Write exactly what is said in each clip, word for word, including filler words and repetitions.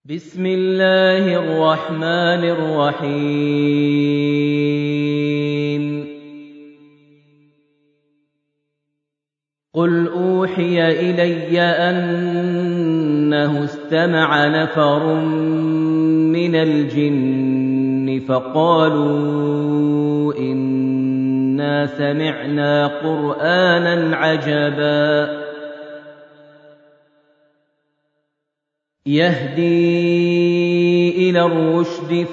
بسم الله الرحمن الرحيم قل أوحي إلي أنه استمع نفر من الجن فقالوا إنا سمعنا قرآنا عجبا يهدي إلى الرشد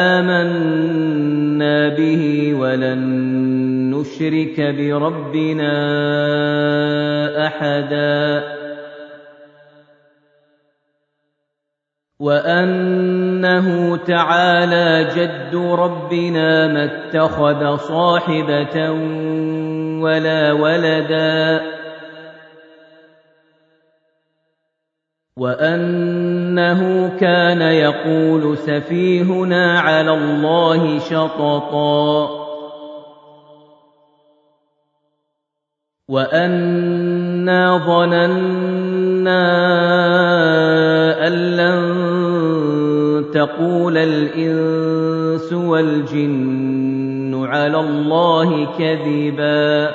فآمنا به ولن نشرك بربنا أحدا وأنه تعالى جد ربنا ما اتخذ صاحبة ولا ولدا وأنه كان يقول سفيهنا على الله شططا وأنا ظننا أن لن تقول الإنس والجن على الله كذبا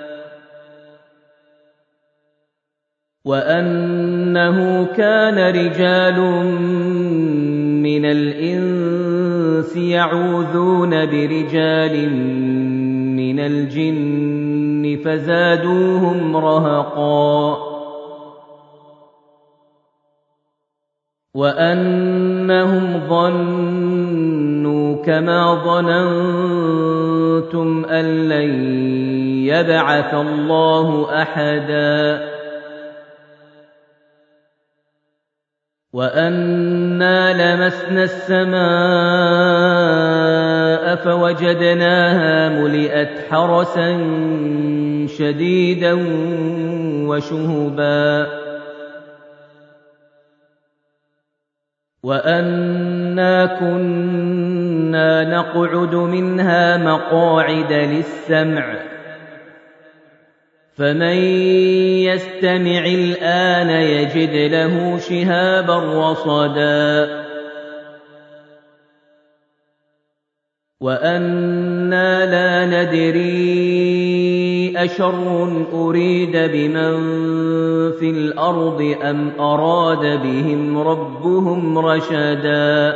وأنه كان رجال من الإنس يعوذون برجال من الجن فزادوهم رهقا وأنهم ظنوا كما ظننتم أن لن يبعث الله أحدا وأنا لمسنا السماء فوجدناها ملئت حرسا شديدا وشهبا وأنا كنا نقعد منها مقاعد للسمع فمن يستمع الآن يجد له شهابا رصدا وأنا لا ندري أشر أريد بمن في الأرض أم أراد بهم ربهم رشدا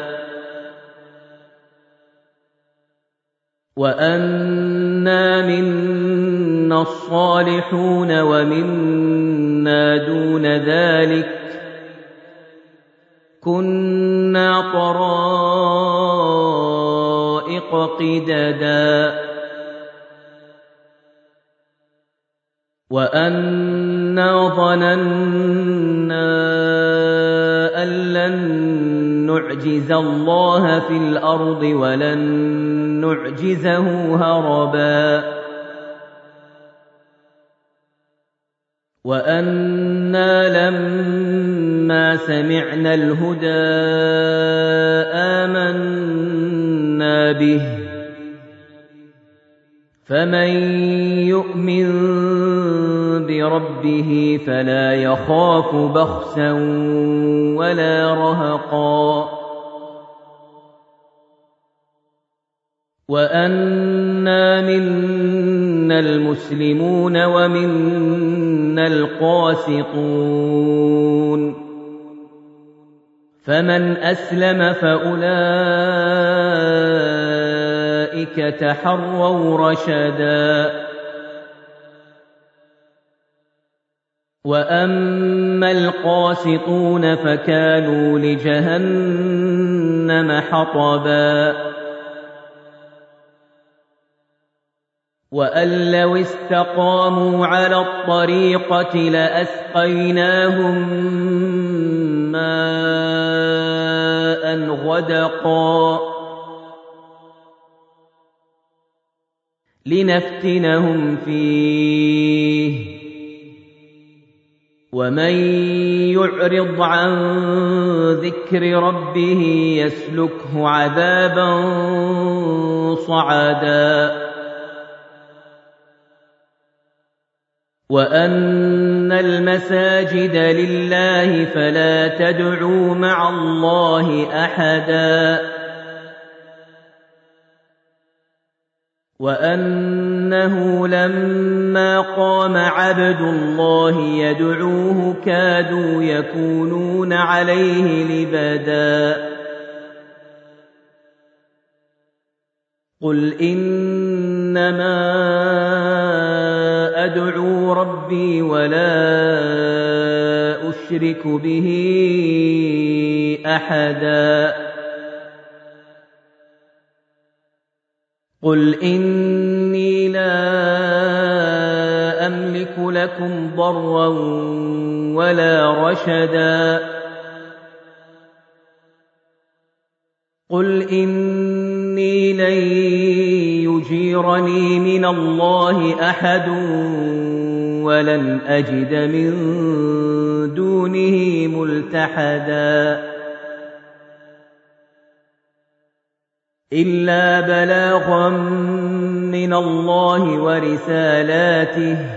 وأنا منا الصالحون ومنا دون ذلك كنا طرائق قددا وأنا ظننا أن لن نعجز الله في الأرض ولن نعجزه هربا وأنا لما سمعنا الهدى آمنا به فمن يؤمن بربه فلا يخاف بخسا ولا رهقا وأنا منا المسلمون ومنا القاسطون فمن أسلم فأولئك تحروا رشدا وأما القاسطون فكانوا لجهنم حطبا وأن لو استقاموا على الطريقة لأسقيناهم ماء غدقا لنفتنهم فيه ومن يعرض عن ذكر ربه يسلكه عذابا صعدا وَأَنَّ الْمَسَاجِدَ لِلَّهِ فَلَا تَدْعُوا مَعَ اللَّهِ أَحَدًا وَأَنَّهُ لَمَّا قَامَ عَبْدُ اللَّهِ يَدْعُوهُ كَادُوا يَكُونُونَ عَلَيْهِ لِبَدًا قُلْ إِنَّمَا أَدْعُو رَبِّي وَلَا أُشْرِكُ بِهِ أَحَدًا قُلْ إِنِّي لَا أَمْلِكُ لَكُمْ ضَرًّا وَلَا رَشَدًا قُلْ إِنِّي لَن يُجِيرَنِي مِنَ اللَّهِ أَحَدٌ وَلَنْ أَجِدَ مِن دُونِهِ مُلْتَحَدًا إِلَّا بَلَاغًا مِّنَ اللَّهِ وَرِسَالَاتِهِ ۚ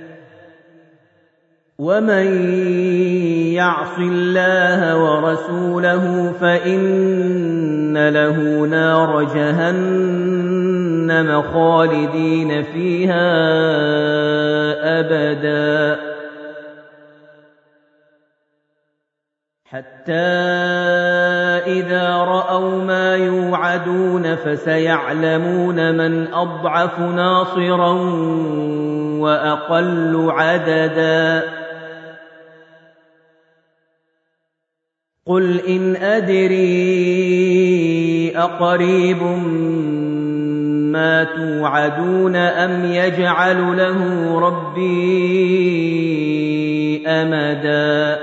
وَمَن يَعْصِ اللَّهَ وَرَسُولَهُ فَإِنَّ لَهُ نَارَ جَهَنَّمَ خَالِدِينَ فِيهَا أَبَدًا حَتَّىٰ إِذَا رَأَوْا مَا يُوعَدُونَ فَسَيَعْلَمُونَ مَنْ أَضْعَفُ نَاصِرًا وَأَقَلُّ عَدَدًا قُلْ إِنْ أَدْرِي أَقَرِيبٌ مَّا تُوعَدُونَ أَمْ يَجْعَلُ لَهُ رَبِّي أَمَدًا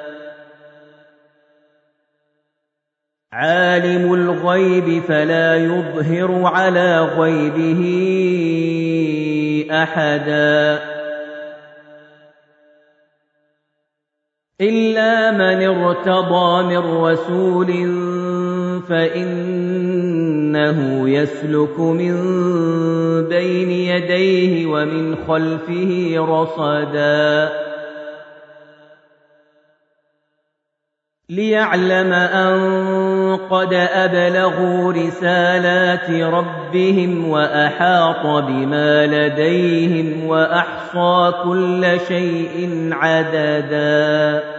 عَالِمُ الْغَيْبِ فَلَا يُظْهِرُ عَلَىٰ غَيْبِهِ أَحَدًا إِلَّا مَنِ ارْتَضَىٰ مِن رَّسُولٍ فَإِنَّهُ يَسْلُكُ مِن بَيْنِ يَدَيْهِ وَمِنْ خَلْفِهِ رَصَدًا لِّيَعْلَمَ أَن قَدْ أَبْلَغُوا رِسَالَاتِ رَبِّهِمْ وَأَحَاطَ بِمَا لَدَيْهِمْ وَأَحْصَىٰ كُلَّ شَيْءٍ عَدَدًا